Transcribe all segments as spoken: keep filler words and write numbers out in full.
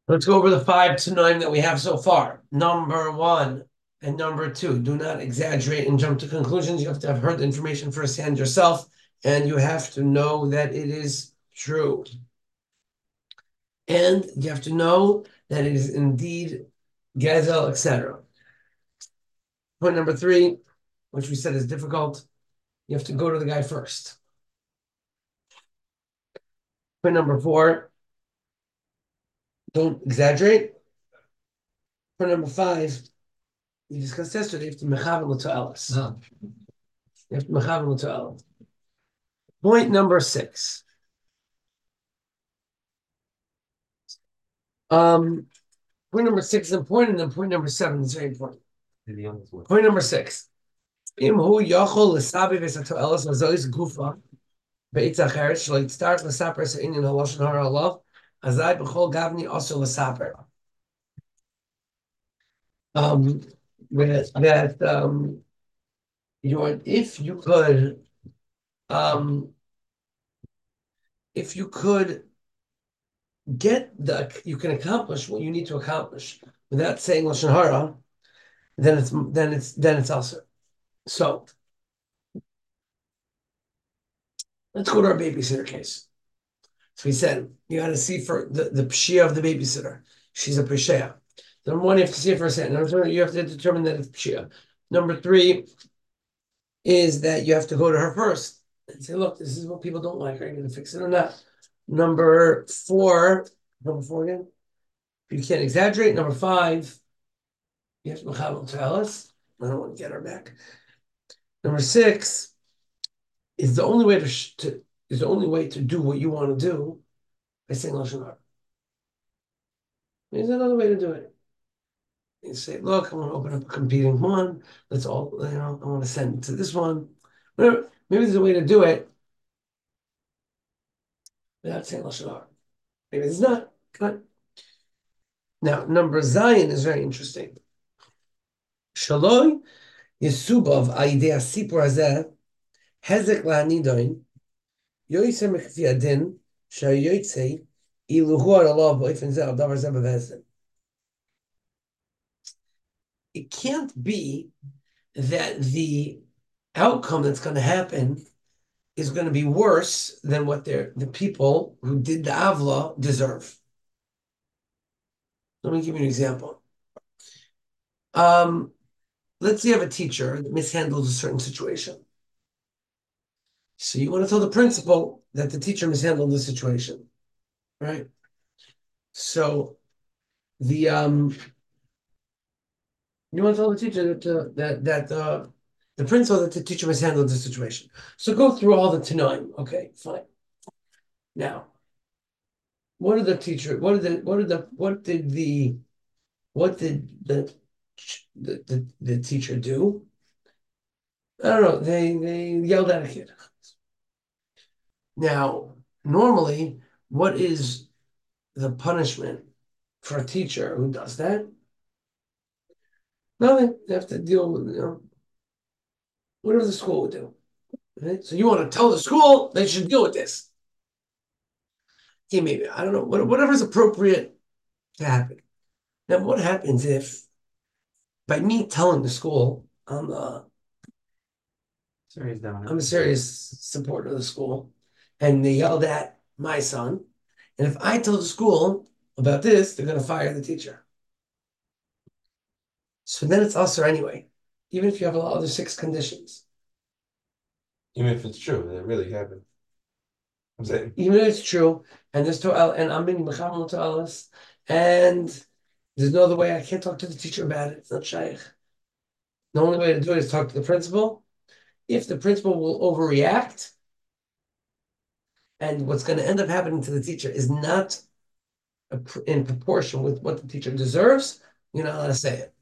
Let's go over the five to nine that we have so far. Number one and number two, do not exaggerate and jump to conclusions. You have to have heard the information firsthand yourself, and you have to know that it is true. And you have to know that it is indeed Gezel, et cetera. Point number three, which we said is difficult, you have to go to the guy first. Point number four, don't exaggerate. Point number five, we discussed yesterday, you have to mechaven l'to'elis. You have to mechaven l'to'elis. Point number six. Um, point number six is important, and then point number seven is very important. Point number six. Im hu yachol l'sabi v'sato'elis v'zois gufa be'itz acheret shlo yitztarach l'saper se'inyan haloshen hara Allah azai b'chol gavni also l'saper. Um, that, that um, you are, if you could, um, if you could get the, you can accomplish what you need to accomplish without saying lashon hara, then it's then it's then it's also. So let's go to our babysitter case. So he said you got to see for the the pshia of the babysitter. She's a pshia. Number one, you have to see it for a second. Number two, you have to determine that it's pshia. Number three is that you have to go to her first and say, look, this is what people don't like. Are you going to fix it or not? Number four, number four again. You can't exaggerate. Number five, you have to mechabel tell us. I don't want to get her back. Number six is the only way to, to is the only way to do what you want to do by saying lashon hara. There's another way to do it. You say, look, I want to open up a competing one. Let's all, you know, I want to send it to this one. Whatever. Maybe there's a way to do it without saying lashon hara. Maybe it's not. But now, number Zion is very interesting. Shaloi Yisubov Aidea Sipur Hazeh Hezek La'anidoin Yoyser Mekfi Adin Shayoytse Iluhu Allah Boifen Zeh Al Davar Zeh B'Vezden. It can't be that the outcome that's going to happen is going to be worse than what the people who did the avla deserve. Let me give you an example. Um, let's say you have a teacher that mishandles a certain situation. So you want to tell the principal that the teacher mishandled the situation, right? So the um, you want to tell the teacher that uh, that that uh, the principal that the teacher mishandled the situation. So go through all the Tanaim. Okay, fine. Now, what did the teacher? What did the? What did the? What did the? What did the? The, the, the teacher do? I don't know. They they yelled at a kid. Now, normally, what is the punishment for a teacher who does that? Nothing. They have to deal with, you know, whatever the school would do. Right? So you want to tell the school they should deal with this. Okay, maybe. I don't know. Whatever is appropriate to happen. Now, what happens if by me telling the school I'm a, I'm a serious supporter of the school, and they yelled at my son, and if I tell the school about this, they're going to fire the teacher. So then it's also anyway, even if you have a lot of other six conditions. Even if it's true, that it really happened. I'm saying. Even if it's true, and there's to and I'm being mechamel to Alice, and there's no other way. I can't talk to the teacher about it. It's not shaykh. The only way to do it is talk to the principal. If the principal will overreact, and what's going to end up happening to the teacher is not in proportion with what the teacher deserves, you're not allowed to say it.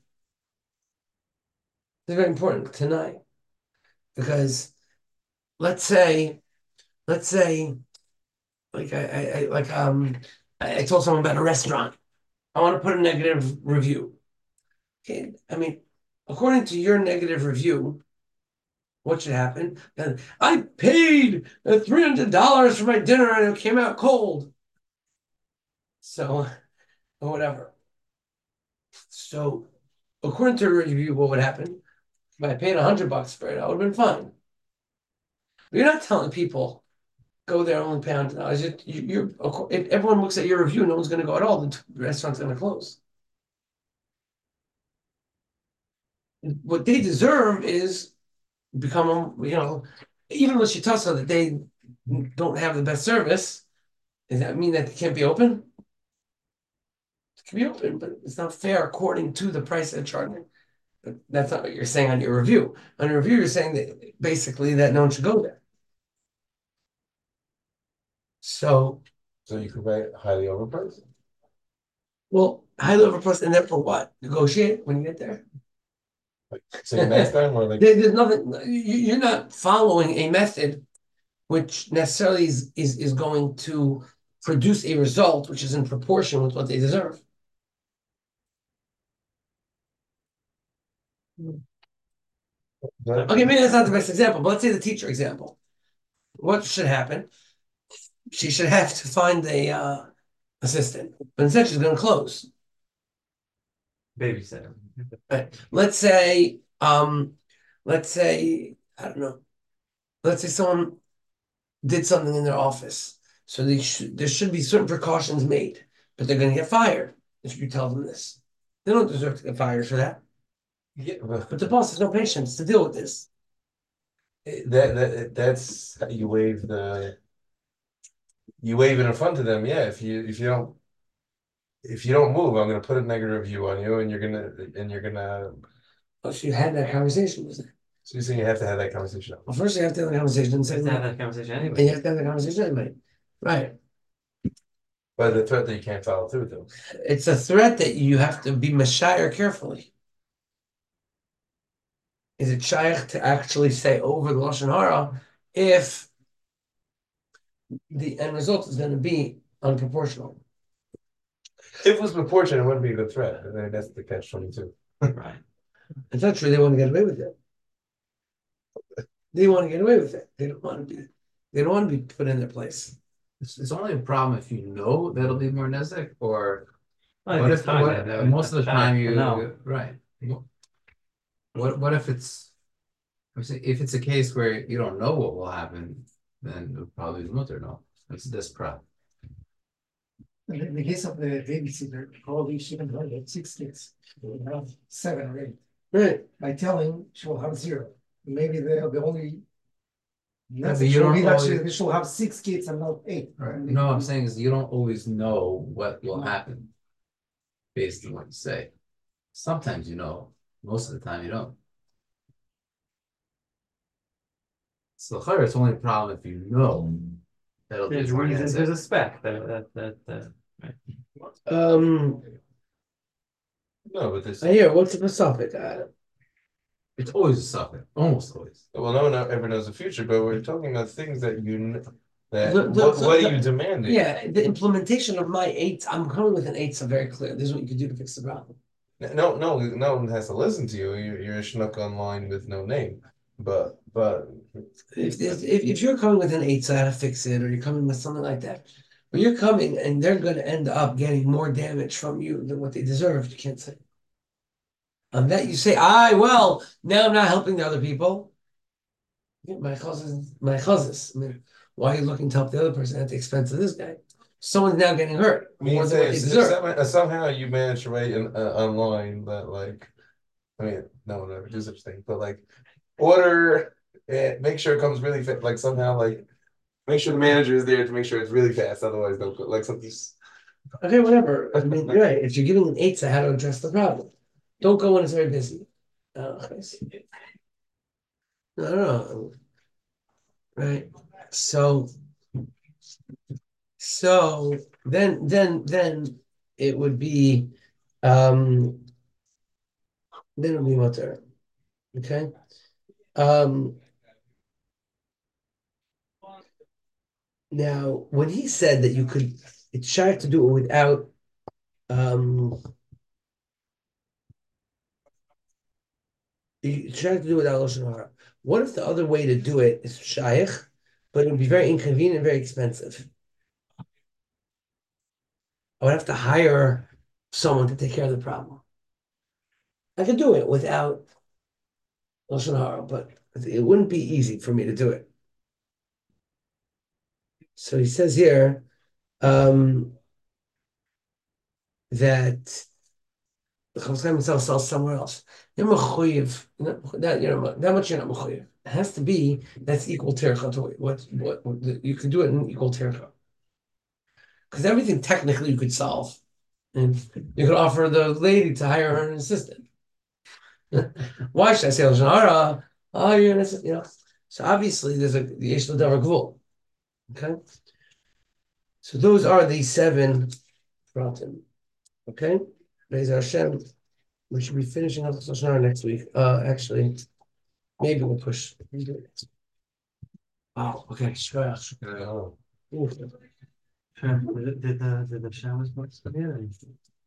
It's very important tonight because let's say, let's say, like I, I, I like um, I, I told someone about a restaurant. I want to put a negative review. Okay, I mean, according to your negative review, what should happen? And I paid three hundred dollars for my dinner and it came out cold. So or whatever. So according to the review, what would happen? If I paid a hundred bucks for it, I would have been fine. But you're not telling people go there only pay a hundred dollars. You, you, you're if everyone looks at your review, no one's going to go at all. The restaurant's going to close. What they deserve is become a, you know, even with Shitasa that they don't have the best service. Does that mean that they can't be open? It can be open, but it's not fair according to the price they're charging. But that's not what you're saying on your review. On your review, you're saying that basically that no one should go there. So, So you could write highly overpriced. well, highly overpriced, and therefore what? Negotiate when you get there. Like say next time or like There, there's nothing. You, you're not following a method which necessarily is, is is going to produce a result which is in proportion with what they deserve. that- Okay, maybe that's not the best example, but let's say the teacher example. What should happen? She should have to find a uh, assistant, but instead she's going to close. Babysitter. Right. Let's say, um, let's say, I don't know. Let's say someone did something in their office, so they should there should be certain precautions made, but they're going to get fired if you tell them this. They don't deserve to get fired for that. yeah, but But the boss has no patience to deal with this. that that that's how you waive the you wave it in front of them. Yeah, if you if you don't if you don't move, I'm gonna put a negative review on you, and you're gonna and you're gonna. Oh, so you had that conversation with her. So you're saying you have to have that conversation. Well, first you have to have the conversation and say, Let's have "Look," that conversation and you anyway. have to have the conversation anyway. Right. But the threat that you can't follow through with them. It's a threat that you have to be mashire carefully. Is it shaykh to actually say over the Lashon Hara if the end result is going to be unproportional? If it was proportionate, it wouldn't be a good threat. And then that's the catch twenty-two. Right. It's not true. They want to get away with it. They want to get away with it. They don't want to be. They don't want to be put in their place. It's, it's only a problem if you know that'll be more Nezek, or Well, I what think if, it's fine what, that- that would- most of the that's time fine, you, no. right. What, what if it's, if it's a case where you don't know what will happen, then it would probably be mutter, no, it's this prop. In the case of the babysitter, probably she can have six kids, she will have seven or eight. Right. By telling, she will have zero. Maybe they're the only. Yeah, That's but you she'll don't be that she, always- she'll have six kids and not eight. Right, no, I'm saying is you don't always know what will happen based on what you say. Sometimes you know, most of the time you don't. So chayr, it's only a problem if you know that'll be There's more reasons, Nezek. there's a spec that, that, that, that, Um. No, but this. I hear. What's the topic? Uh, It's always a suffix, almost always. Well, no one ever knows the future, but we're talking about things that you kn- that The- the- what, what the- are you demanding? yeah, the implementation of my eight. I'm coming with an eight, so very clear. This is what you can do to fix the problem. No, no, no one has to listen to you. You're, you're a schnook online with no name. But but If, if if you're coming with an eight, so how to fix it, or you're coming with something like that, but you're coming and they're going to end up getting more damage from you than what they deserve, you can't say. On that, you say, "I well, now I'm not helping the other people." Yeah, my cousins, my cousins. I mean, why are you looking to help the other person at the expense of this guy? Someone's now getting hurt I mean, more than say what they if, if deserve. somehow, somehow you manage to write in, uh, online that like, I mean, no one ever do such thing, but like, order and make sure it comes really fast. Like somehow, like, make sure the manager is there to make sure it's really fast. Otherwise, don't go like something. Okay, whatever. I mean, you're right. If you're giving an eight, so how to address the problem? Don't go when it's very busy. Oh, I see. No, no, no. Right. So, so then, then, then it would be, um, then it would be mutter. Okay. Um, now, when he said that you could, it's shy to do it without, um, you try to do it without Lashon Hara. What if the other way to do it is shaykh, but it would be very inconvenient, very expensive? I would have to hire someone to take care of the problem. I could do it without Lashon Hara, but it wouldn't be easy for me to do it. So he says here um, that the Chofetz Chaim himself sells somewhere else. You're mechuyev, that you know that much you're not mechuyev. It has to be that's equal tircha to what what, what you could do it in equal tircha. Because everything technically you could solve, and you could offer the lady to hire her an assistant. Why should I say Lashon Hara? Oh, you're an assistant, you know. So obviously there's a the yesh l'davar gvul. Okay. So those are the seven pratim. Okay. Be'ez Hashem. We should be finishing up Lashon Hara next week. Uh, actually, maybe we'll push. Wow. Okay. Shkoyach. Oh. Oof. Did, did the, did the showers work? Yeah.